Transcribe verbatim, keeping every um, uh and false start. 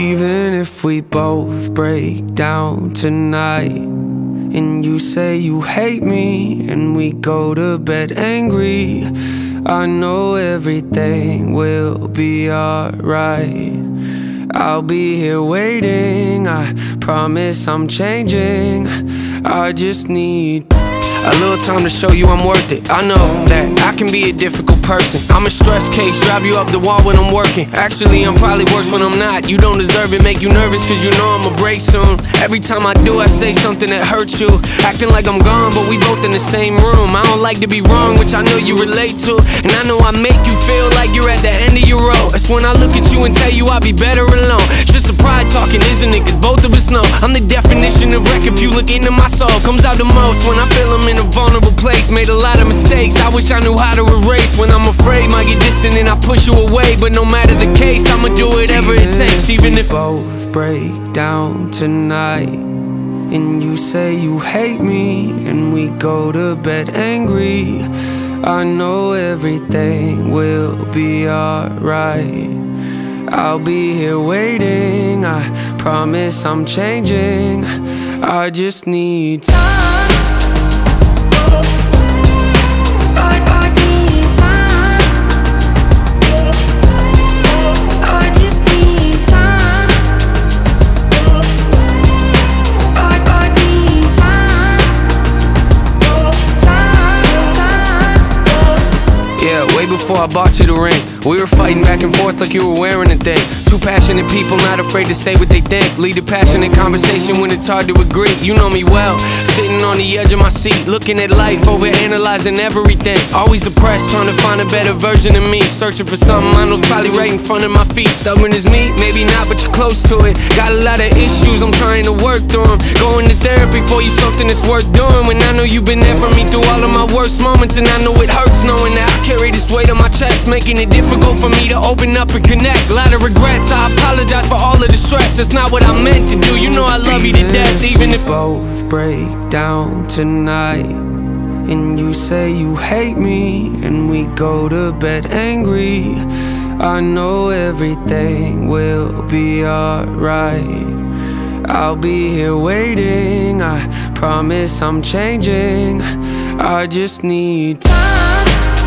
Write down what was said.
Even if we both break down tonight, and you say you hate me, and we go to bed angry, I know everything will be alright. I'll be here waiting, I promise I'm changing. I just need a little time to show you I'm worth it. I know that I can be a difficult person. I'm a stress case, drive you up the wall when I'm working. Actually, I'm probably worse when I'm not. You don't deserve it, make you nervous cause you know I'ma break soon. Every time I do, I say something that hurts you, acting like I'm gone, but we both in the same room. I don't like to be wrong, which I know you relate to, and I know I make you feel like you're at the end of your rope. That's when I look at you and tell you I'll be better alone. It's just a pride talking, isn't it? Cause both of us know I'm the definition of wreck. If you look into my soul, comes out the most when I feel I'm in a vulnerable place. Made a lot of mistakes, I wish I knew how to erase. When I'm afraid, might get distant and I push you away. But no matter the case, I'ma do whatever it takes. Even if we both break down tonight, and you say you hate me, and we go to bed angry, I know everything will be alright. I'll be here waiting, I promise I'm changing. I just need time. Way before I bought you the ring, we were fighting back and forth like you were wearing a thing. Two passionate people, not afraid to say what they think. Lead a passionate conversation when it's hard to agree. You know me well, sitting on the edge of my seat, looking at life, over analyzing everything. Always depressed, trying to find a better version of me, searching for something I know's probably right in front of my feet. Stubborn as me, maybe not, but you're close to it. Got a lot of issues, I'm trying to work through them. Going to therapy for you, something that's worth doing. When I know you've been there for me through all of my worst moments, and I know it hurts knowing that I carry this weight on my chest, making it difficult for me to open up and connect. A lot of regrets, I apologize for all of the stress. That's not what I meant to do, you know I love you to death. Even if we both break down tonight, and you say you hate me, and we go to bed angry, I know everything will be alright. I'll be here waiting, I promise I'm changing. I just need time.